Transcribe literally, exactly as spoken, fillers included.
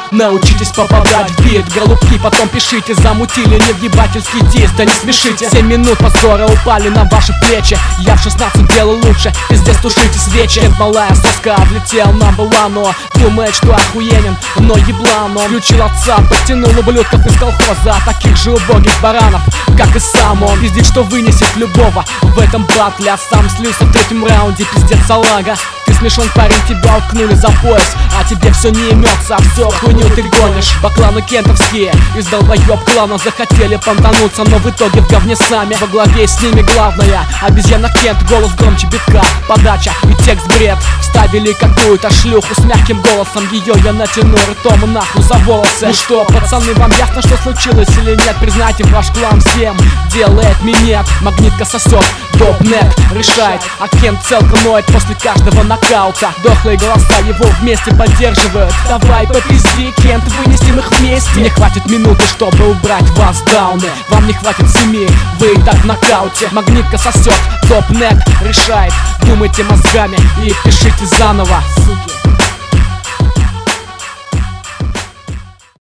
Научитесь попадать в бит, голубки, потом пишите. Замутили невъебательский диск, да не смешите. Семь минут позора упали на ваши плечи. Я в шестнадцать делал лучше, пиздец тушите свечи. Кент малая соска, влетел на но думает, что охуенен, но еблан. Он включил отца, подтянул ублюдков из колхоза, таких же убогих баранов, как и сам он. Пиздит, что вынесет любого в этом батле, а сам слился в третьем раунде, пиздец салага. Ты смешон, парень, тебя уткнули за пояс, а тебе все не имется, а все хуйню ты гонишь. По клану кентовские из долбоеб клана захотели понтануться, но в итоге в говне сами. Во главе с ними главная обезьяна Кент, голос громче битка, подача и текст бред. Вставили какую-то шлюху с мягким голосом, ее я натяну ртом нахуй за волосы. Ну что, пацаны, вам ясно, что случилось или нет? Признайте, ваш клан всем делает минет. Магнитка сосет, доп.нет решает, а Кент целка ноет после каждого нокаута. Дохлые голоса его вместе поддерживают. Давай попизди, Кент, вынесем их вместе. Мне хватит минуты, чтобы убрать вас дауны. Вам не хватит семи, вы и так в нокауте. Магнитка сосет, доп.нет решает. Думайте мозгами и пишите заново, суки.